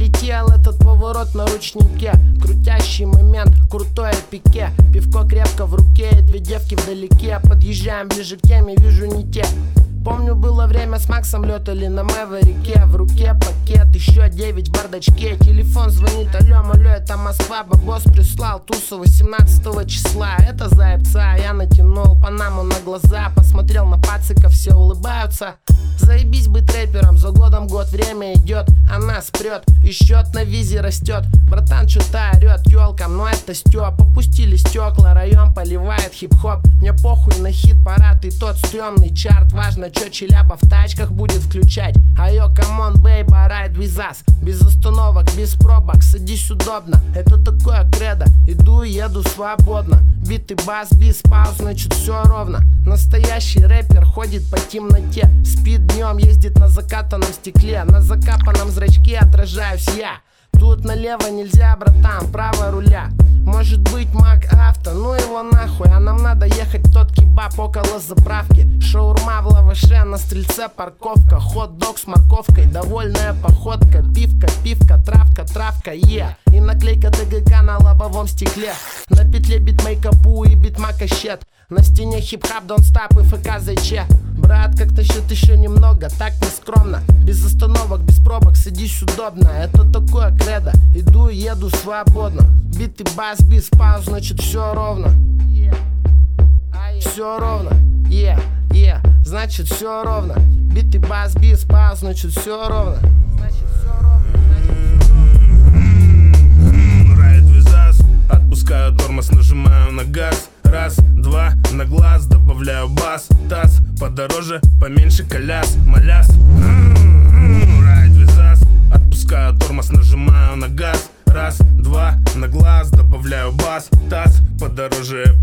залетел этот поворот на ручнике. Крутящий момент, крутое пике. Пивко крепко в руке и две девки вдалеке. Подъезжаем ближе к теме, вижу не те. Помню, было время, с Максом летали на Мэверике. В руке пакет, еще 9 в бардачке. Телефон звонит, алло, это Москва. Бабос прислал тусу 18 числа. Это заебца, я натянул панаму на глаза. Посмотрел на пациков, все улыбаются. Заебись быть рэпером, за годом год, время идет. Она спрет, и счет на визе растет. Братан что-то орет тёлкам, но это Стёп. Опустили стекла, район поливает хип-хоп. Мне похуй на хит-парад и тот стрёмный чарт. Важно, чё Челяба в тачках будет включать. Айо, камон, бейба, ride with us. Без остановок, без пробок, садись удобно. Это такое кредо, иду и еду свободно. Бит и бас, без пауз, значит все ровно. Настоящий рэпер ходит по темноте. Спит днем, ездит на закатанном стекле. На закапанном зрачке отражаюсь я. Тут налево нельзя, братан, право руля. Может быть Мак Авто, ну его нахуй. А нам надо ехать в тот кебаб около заправки. Шаурма в лаваше, на Стрельце парковка. Хот-дог с морковкой, довольная походка. Пивка, травка, И наклейка ТГК на лобовом стекле. На петле битмейкапу и битмака щет. На стене хип-хап, don't stop и ФК ЗЧ. Брат, как-то счет еще немного, так не скромно. Без остановок, без пробок, садись удобно. Это такое кредо, иду и еду свободно. Бит и бас, без пауз, значит все ровно. Все ровно, значит все ровно. Бит и бас, без пауз, значит все ровно. Ride with us. Отпускаю тормоз, нажимаю на газ. Раз, два, на глаз, добавляю бас. Таз, подороже, поменьше коляс. Маляс. Ride with us. Отпускаю тормоз, нажимаю на газ. Раз, два, на глаз, добавляю бас. Таз, подороже,